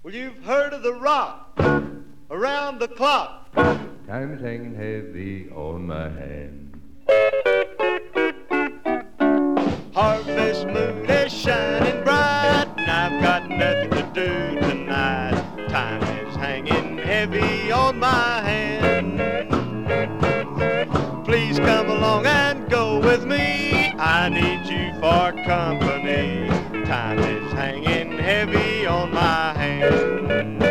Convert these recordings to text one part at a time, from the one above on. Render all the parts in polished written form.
Well, you've heard of the rock around the clock. Time's hanging heavy on my hand. Harvest moon is shining bright, and I've got nothing to do tonight. Time is hanging heavy on my hand. Please come along and go with me. I need you for company. Time is hanging heavy on my hands.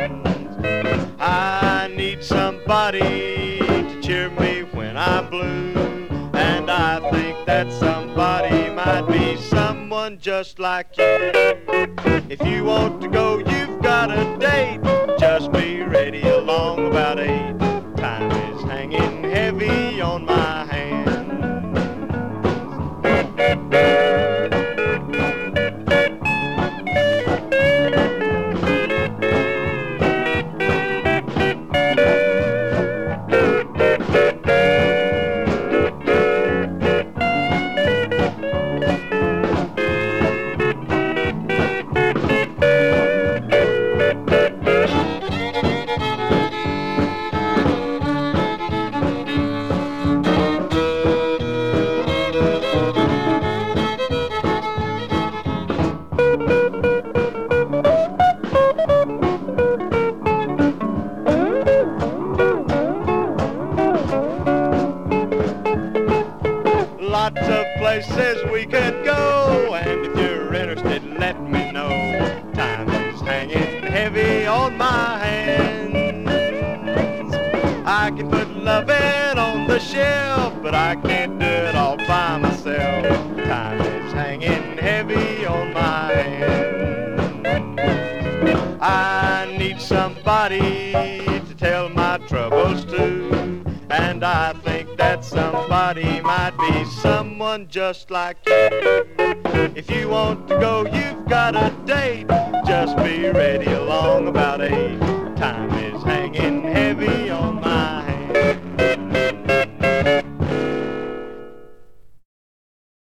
I need somebody to cheer me when I'm blue, and I think that somebody might be someone just like you. If you want to go, you've got a date. Just be ready along about 8. Time is hanging heavy on my hands. Lots of places we could go, and if you're interested, let me know. Time is hanging heavy on my hands. I can put loving on the shelf, but I can't do it all by myself. Time is hanging heavy on my hands. I need somebody to tell my troubles to, and I think that somebody might be someone just like you. If you want to go, you've got a date. Just be ready along about 8. Time is hanging